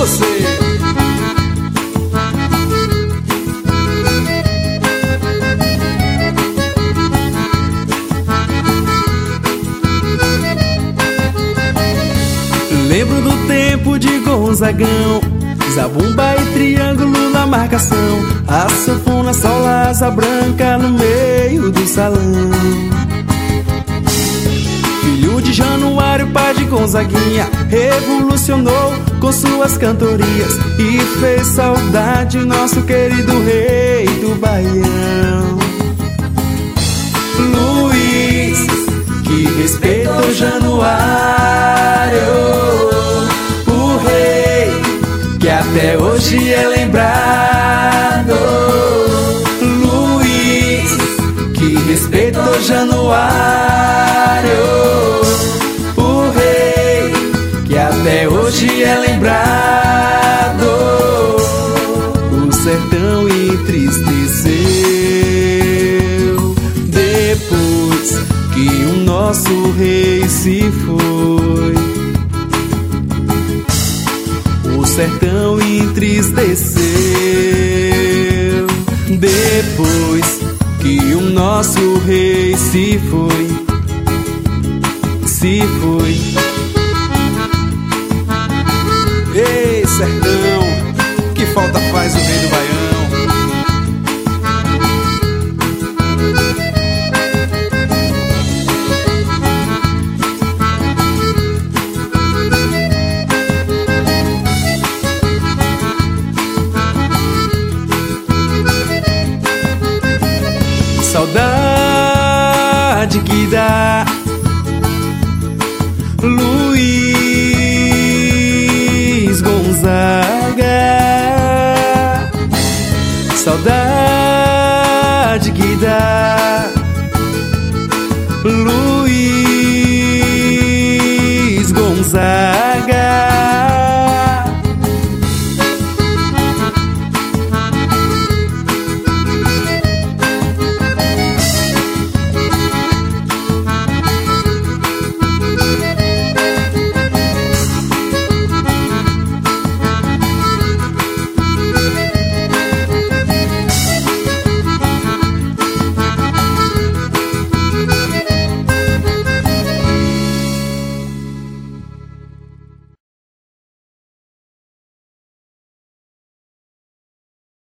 você. Lembro do tempo de Gonzagão, zabumba e triângulo na marcação, a sanfona sol asa branca no meio do salão. Filho de Januário, pai de Gonzaguinha, revolucionou com suas cantorias e fez saudade nosso querido rei do Baião. Luiz, que respeitou Januário, o rei que até hoje é lembrado. Luiz, que respeitou Januário, o rei que até hoje é lembrado. O sertão entristeceu depois que o nosso rei se foi. O sertão entristeceu depois que o nosso rei se foi. Se foi. Ei, sertão, que falta faz o rei do Baião? Saudade que dá